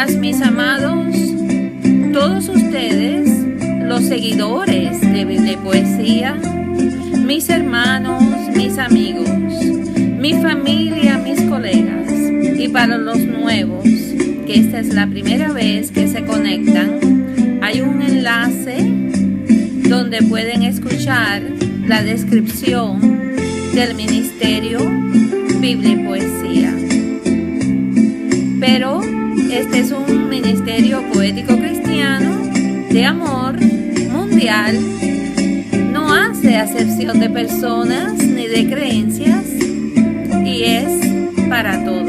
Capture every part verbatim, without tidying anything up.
días, mis amados, todos ustedes, los seguidores de Biblia y Poesía, mis hermanos, mis amigos, mi familia, mis colegas, y para los nuevos, que esta es la primera vez que se conectan, hay un enlace donde pueden escuchar la descripción del Ministerio Biblia y Poesía. Pero este es un ministerio poético cristiano de amor mundial. No hace acepción de personas ni de creencias y es para todos.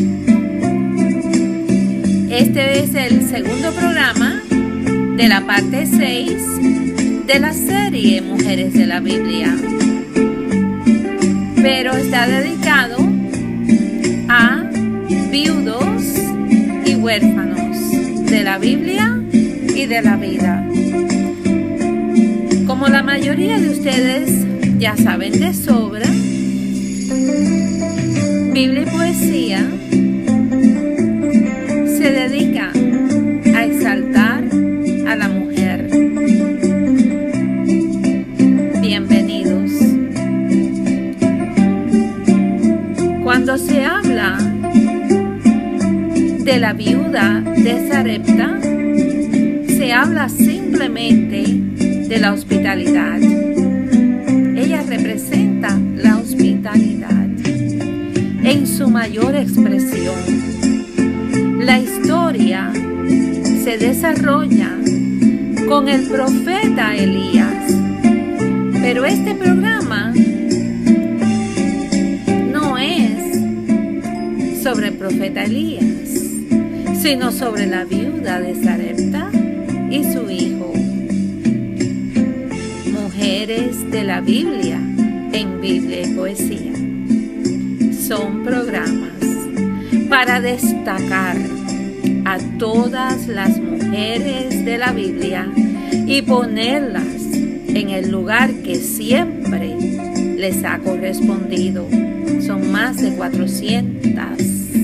Este es el segundo programa de la parte seis de la serie Mujeres de la Biblia, pero está dedicado a viudos y huérfanos de la Biblia y de la vida. Como la mayoría de ustedes ya saben de sobra, Biblia y Poesía se dedica a exaltar a la mujer. Bienvenidos. Cuando se habla de la viuda de Sarepta, se habla simplemente de la hospitalidad. Ella representa la hospitalidad en su mayor expresión. La historia se desarrolla con el profeta Elías, pero este programa no es sobre el profeta Elías, sino sobre la viuda de Sarepta y su hijo. Mujeres de la Biblia en Biblia y Poesía. Son programas para destacar a todas las mujeres de la Biblia y ponerlas en el lugar que siempre les ha correspondido. Son más de cuatrocientas.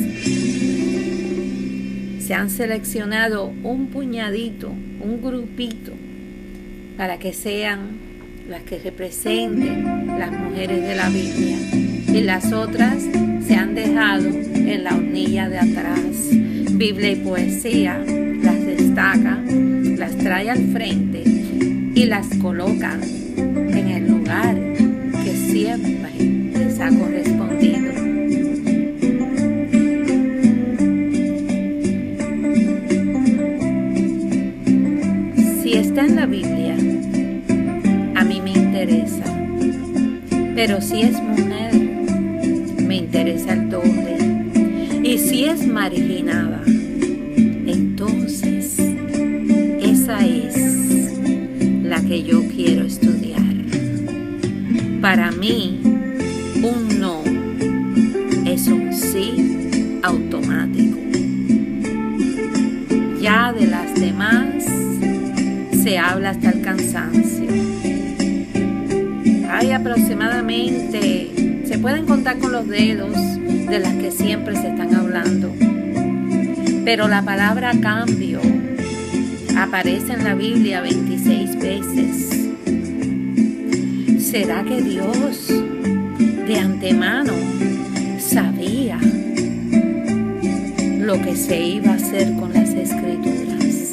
Se han seleccionado un puñadito, un grupito, para que sean las que representen las mujeres de la Biblia, y las otras se han dejado en la hornilla de atrás. Biblia y Poesía las destaca, las trae al frente y las coloca en el lugar que siempre les ha correspondido. Si está en la Biblia, a mí me interesa, pero si es mujer, me interesa el doble. Y si es marginada, entonces esa es la que yo quiero estudiar. Para mí, un no es un sí automático. Ya de las demás se habla hasta el cansancio. Hay aproximadamente, se pueden contar con los dedos, de las que siempre se están hablando. Pero la palabra cambio aparece en la Biblia veintiséis veces. ¿Será que Dios de antemano sabía lo que se iba a hacer con las Escrituras?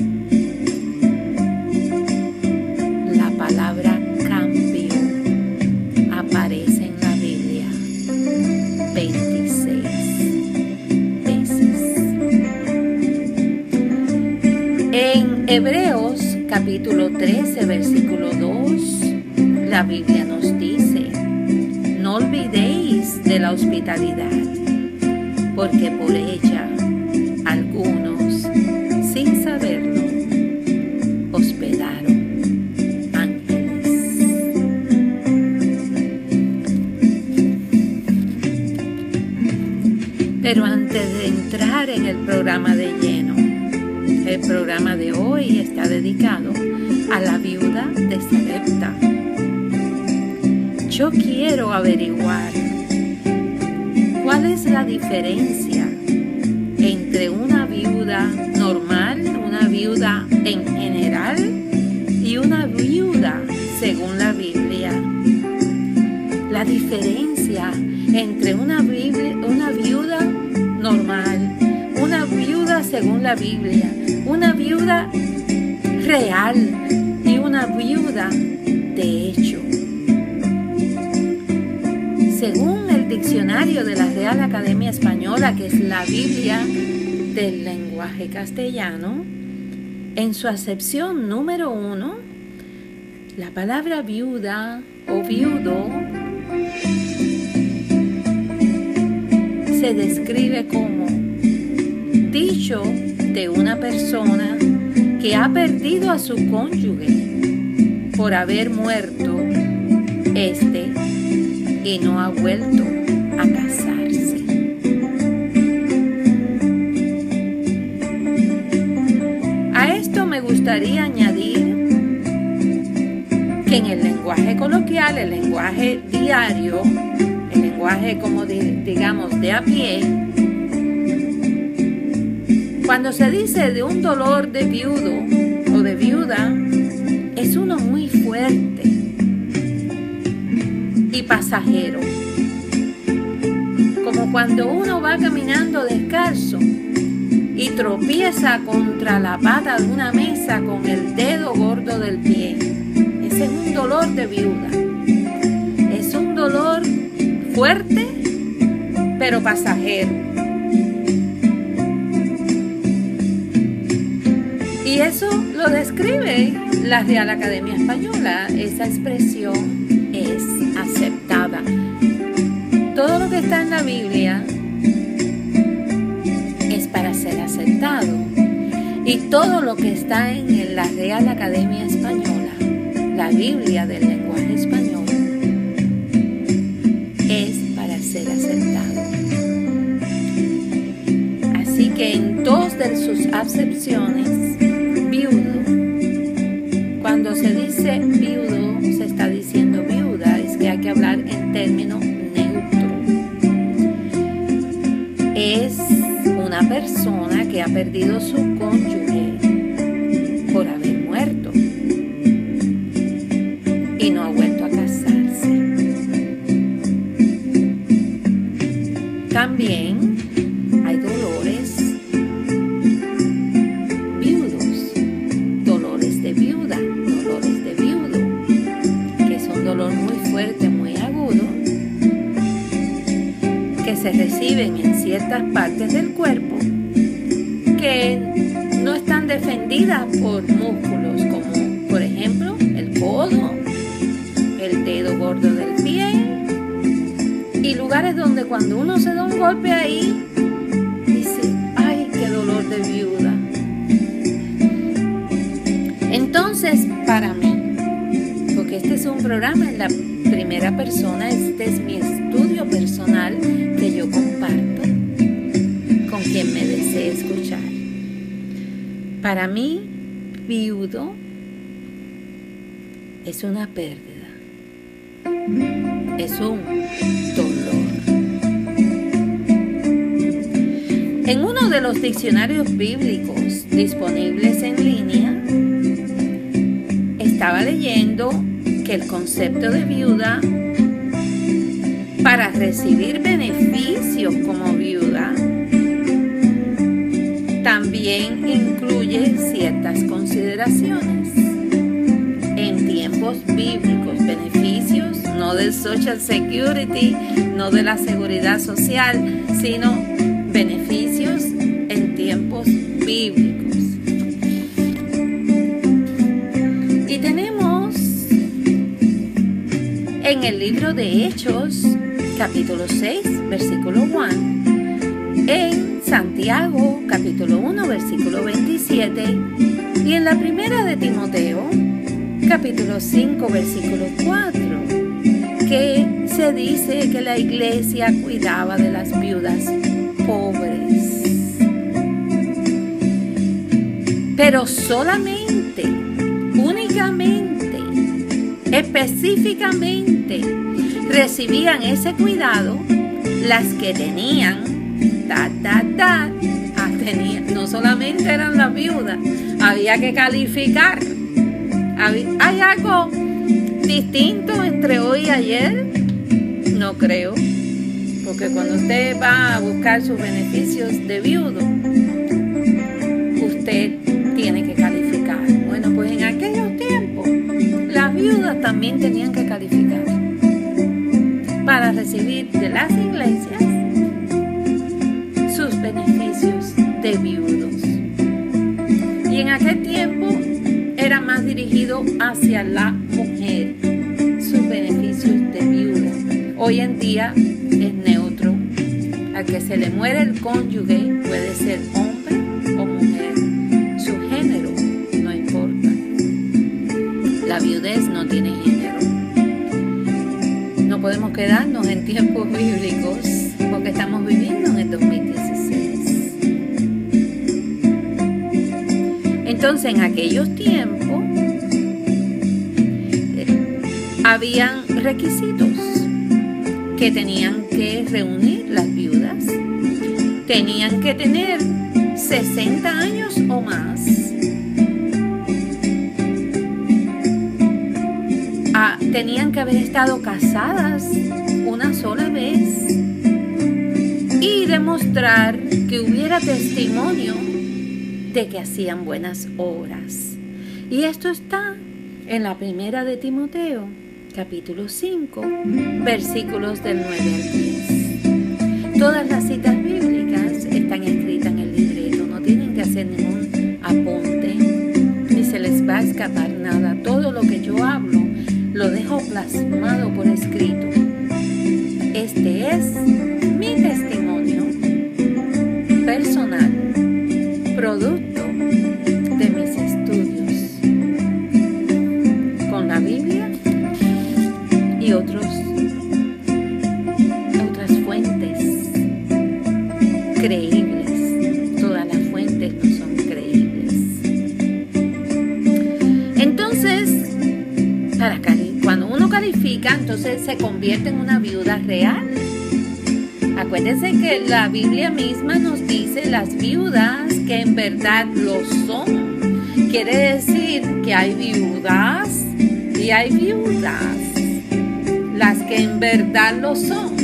La palabra cambio aparece en la Biblia veintiséis veces. En Hebreos capítulo trece, versículo dos, la Biblia nos dice: no olvidéis de la hospitalidad, porque por ella algunos, sin saberlo, hospedaron ángeles. Pero antes de entrar en el programa de lleno, el programa de hoy está dedicado a la viuda de Sarepta. Yo quiero averiguar cuál es la diferencia entre una viuda viuda normal, una viuda en general y una viuda según la Biblia. La diferencia entre una, Biblia, una viuda normal, una viuda según la Biblia, una viuda real y una viuda de hecho. Según el diccionario de la Real Academia Española, que es la Biblia del lenguaje castellano, en su acepción número uno, la palabra viuda o viudo se describe como dicho de una persona que ha perdido a su cónyuge por haber muerto este y no ha vuelto a casarse. A esto me gustaría añadir que en el lenguaje coloquial, el lenguaje diario, el lenguaje como de, digamos de a pie, cuando se dice de un dolor de viudo o de viuda, es uno muy fuerte y pasajero, como cuando uno va caminando descalzo y tropieza contra la pata de una mesa con el dedo gordo del pie. Ese es un dolor de viuda. Es un dolor fuerte, pero pasajero. Y eso lo describe la Real Academia Española. Esa expresión es aceptada. Todo lo que está en la Biblia es para ser aceptado. Y todo lo que está en la Real Academia Española, la Biblia del lenguaje español, es para ser aceptado. Así que en dos de sus acepciones, viudo, cuando se dice viudo, se está diciendo viuda, es que hay que hablar en término neutro. Es una persona que ha perdido su cónyuge por haber muerto y no ha vuelto a casarse. También hay dolores viudos, dolores de viuda, dolores de viudo, que es un dolor muy fuerte, muy agudo, que se reciben en ciertas partes del cuerpo que no están defendidas por músculos, como por ejemplo el codo, el dedo gordo del pie, y lugares donde cuando uno se da un golpe ahí, dice, ay, qué dolor de viuda. Entonces, para mí, porque este es un programa en la primera persona, este es mi estudio personal que yo comparto con quien me desee escuchar. Para mí, viudo es una pérdida, es un dolor. En uno de los diccionarios bíblicos disponibles en línea, estaba leyendo que el concepto de viuda, para recibir beneficios como viuda, también incluye ciertas consideraciones. En tiempos bíblicos, beneficios no del Social Security, no de la seguridad social, sino beneficios en tiempos bíblicos. Y tenemos en el libro de Hechos, capítulo seis, versículo uno, en Santiago, capítulo uno, versículo veintisiete, y en la primera de Timoteo, capítulo cinco, versículo cuatro, que se dice que la iglesia cuidaba de las viudas pobres. Pero solamente, únicamente, específicamente, recibían ese cuidado las que tenían ta, ta, ta, tenía, no solamente eran las viudas, había que calificar. ¿Hay algo distinto entre hoy y ayer? No creo, porque cuando usted va a buscar sus beneficios de viudo, usted tiene que calificar. Bueno, pues en aquellos tiempos las viudas también tenían que calificar para recibir de las iglesias sus beneficios de viudos. Y en aquel tiempo era más dirigido hacia la mujer, sus beneficios de viuda. Hoy en día es neutro. Al que se le muere el cónyuge puede ser hombre o mujer. Su género no importa. La viudez no tiene género. No podemos quedarnos en tiempos bíblicos porque estamos viviendo en el dos mil dieciséis. Entonces, en aquellos tiempos eh, habían requisitos que tenían que reunir las viudas. Tenían que tener sesenta años o más. Ah, tenían que haber estado casadas una sola vez y demostrar que hubiera testimonio de que hacían buenas obras. Y esto está en la primera de Timoteo, capítulo cinco, versículos del nueve al diez. Todas las citas bíblicas están escritas en el libreto, no tienen que hacer ningún apunte, ni se les va a escapar nada. Todo lo que yo hablo lo dejo plasmado por escrito. Este es mi testimonio personal, producto de mis estudios con la Biblia y otros, otras fuentes creíbles. Todas las fuentes no son creíbles. Entonces, para cuando uno califica, entonces se convierte en una viuda real. Acuérdense que la Biblia misma nos dice las viudas que en verdad lo son. Quiere decir que hay viudas y hay viudas. Las que en verdad lo son.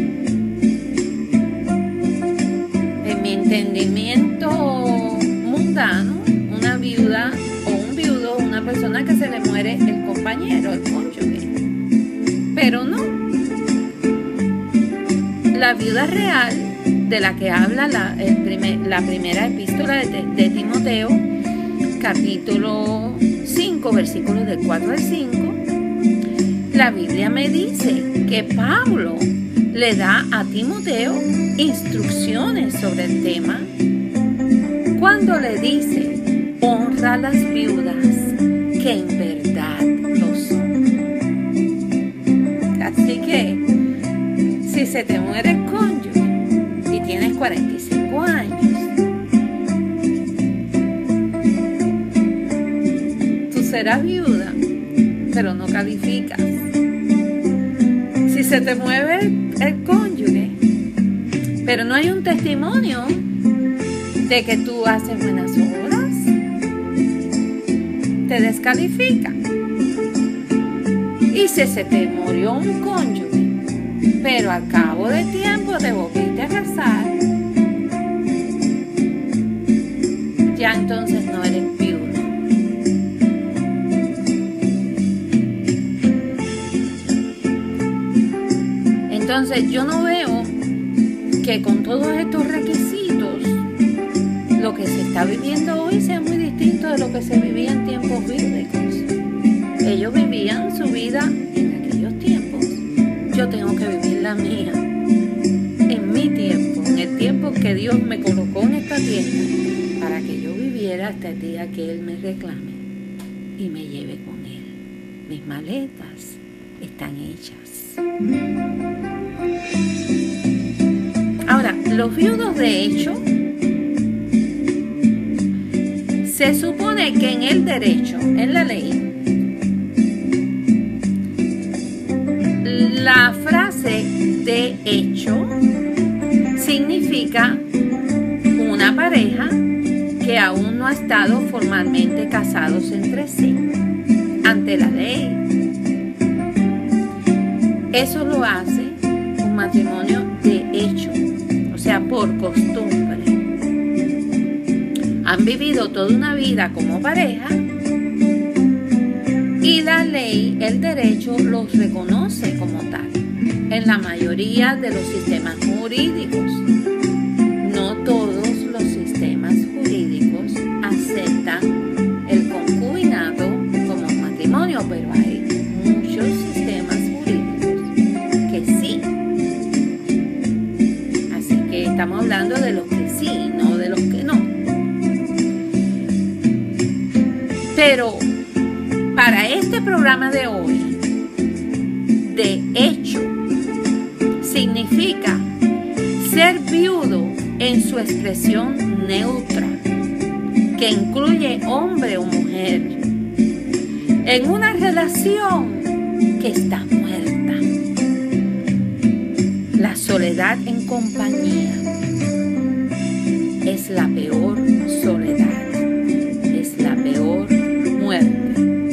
En mi entendimiento mundano, una viuda o un viudo, una persona que se le muere el compañero, el cónyuge. Pero no. La viuda real, de la que habla la, el primer, la primera epístola de, de Timoteo, capítulo cinco, versículos del cuatro al cinco, la Biblia me dice que Pablo le da a Timoteo instrucciones sobre el tema cuando le dice: honra a las viudas que en verdad lo son. Así que si se te muere el cónyuge y tienes cuarenta y cinco años, tú serás viuda, pero no calificas. Si se te mueve el, el cónyuge, pero no hay un testimonio de que tú haces buenas obras, te descalifica. Y si se te murió un cónyuge, pero al cabo de tiempo te volviste a casar, ya entonces no eres viuda. Entonces yo no veo que con todos estos requisitos lo que se está viviendo hoy sea muy distinto de lo que se vivía en tiempos bíblicos. Ellos vivían su vida en aquellos tiempos. Yo tengo que vivir la mía en mi tiempo, en el tiempo que Dios me colocó en esta tierra para que yo viviera hasta el día que Él me reclame y me lleve con Él. Mis maletas están hechas. Ahora, los viudos de hecho, se supone que en el derecho, en la ley, la frase de hecho significa una pareja ha estado formalmente casados entre sí, ante la ley. Eso lo hace un matrimonio de hecho, o sea, por costumbre. Han vivido toda una vida como pareja y la ley, el derecho, los reconoce como tal en la mayoría de los sistemas jurídicos. No todos los sistemas jurídicos aceptan el concubinato como matrimonio, pero hay muchos sistemas jurídicos que sí. Así que estamos hablando de los que sí, no de los que no. Pero para este programa de hoy, de hecho, significa ser viudo en su expresión neutra, que incluye hombre o mujer, en una relación que está muerta. La soledad en compañía es la peor soledad, es la peor muerte.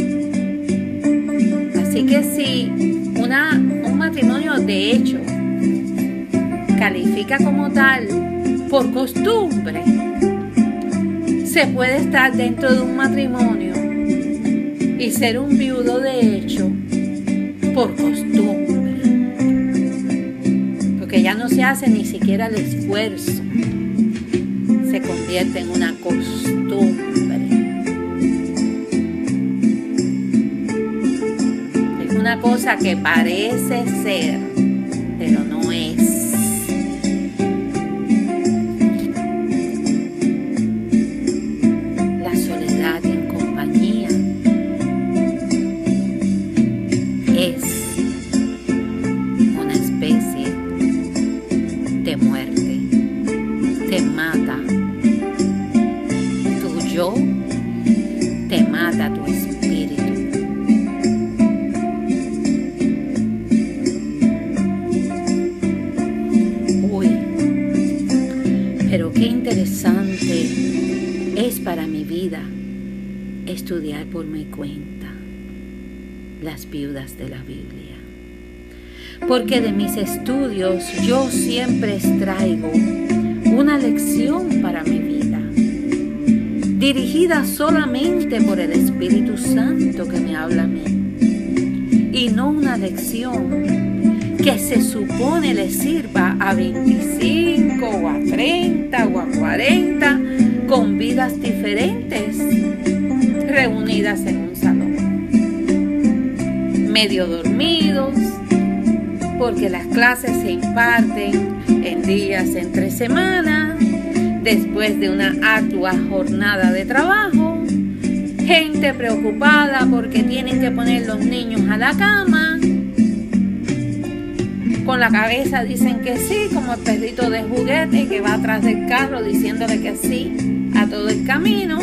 Así que si una, un matrimonio de hecho califica como tal por costumbre, se puede estar dentro de un matrimonio y ser un viudo de hecho por costumbre, porque ya no se hace ni siquiera el esfuerzo, se convierte en una costumbre. Es una cosa que parece ser, pero no es. Te mata tu espíritu. Uy, pero qué interesante es para mi vida estudiar por mi cuenta las viudas de la Biblia, porque de mis estudios yo siempre extraigo una lección para mi vida, dirigida solamente por el Espíritu Santo que me habla a mí, y no una lección que se supone le sirva a veinticinco o a treinta o a cuarenta con vidas diferentes reunidas en un salón, medio dormidos, porque las clases se imparten en días entre semanas, después de una ardua jornada de trabajo, gente preocupada porque tienen que poner los niños a la cama, con la cabeza dicen que sí, como el perrito de juguete que va atrás del carro diciéndole que sí a todo el camino,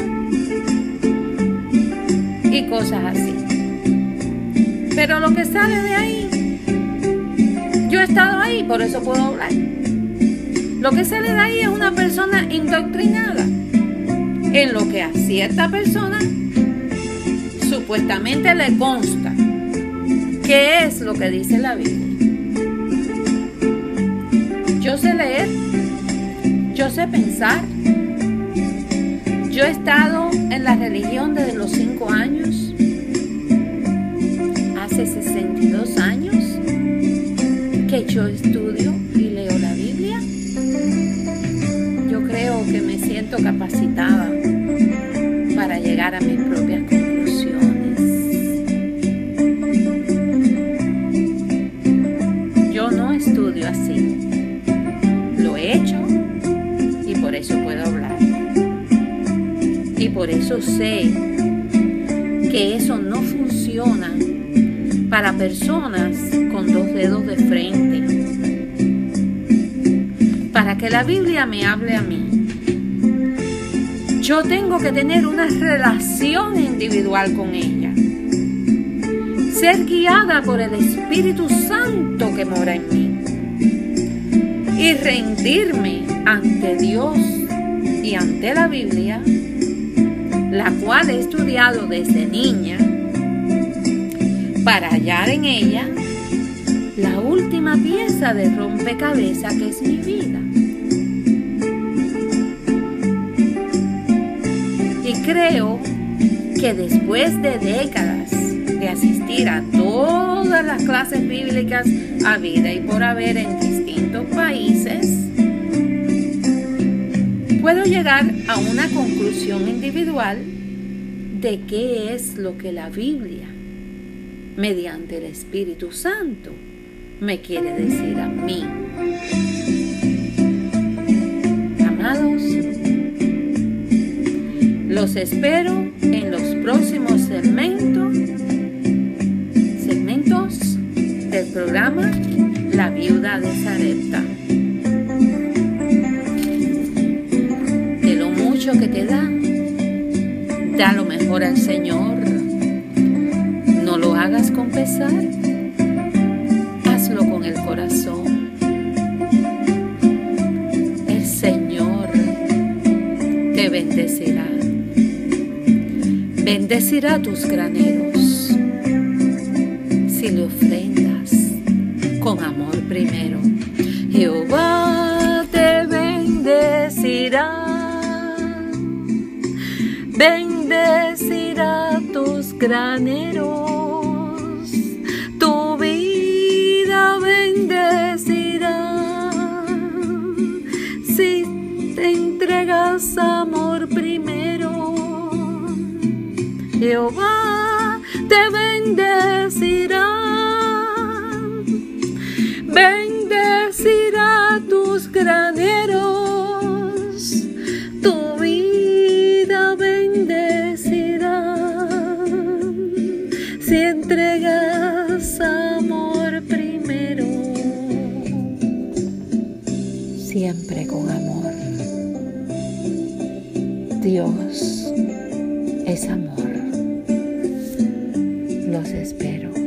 y cosas así. Pero lo que sale de ahí, yo he estado ahí, por eso puedo hablar. Lo que sale de ahí es una persona indoctrinada en lo que a cierta persona supuestamente le consta que es lo que dice la Biblia. Yo sé leer, yo sé pensar, yo he estado en la religión desde los cinco años, hace sesenta y dos años que yo estudio y leo la Biblia. Yo creo que me siento capacitada para llegar a mis propias conclusiones. Yo no estudio así. Lo he hecho y por eso puedo hablar. Y por eso sé que eso no funciona para personas con dos dedos de frente. Para que la Biblia me hable a mí, yo tengo que tener una relación individual con ella, ser guiada por el Espíritu Santo que mora en mí y rendirme ante Dios y ante la Biblia la cual he estudiado desde niña, para hallar en ella la última pieza de rompecabezas que es mi vida. Y creo que después de décadas de asistir a todas las clases bíblicas habidas y por haber en distintos países, puedo llegar a una conclusión individual de qué es lo que la Biblia, mediante el Espíritu Santo, me quiere decir a mí. Amados, los espero en los próximos segmentos, segmentos del programa La Viuda de Sarepta. De lo mucho que te da, da lo mejor al Señor. No lo hagas con pesar, hazlo con el corazón. El Señor te bendecirá. Bendecirá tus graneros si le ofrendas con amor primero. Jehová te bendecirá, bendecirá tus graneros, tu vida bendecirá si te entregas amor primero. Jehová te bendecirá, bendecirá tus graneros, tu vida bendecirá si entregas amor primero. Siempre con amor. Dios es amor. Los espero.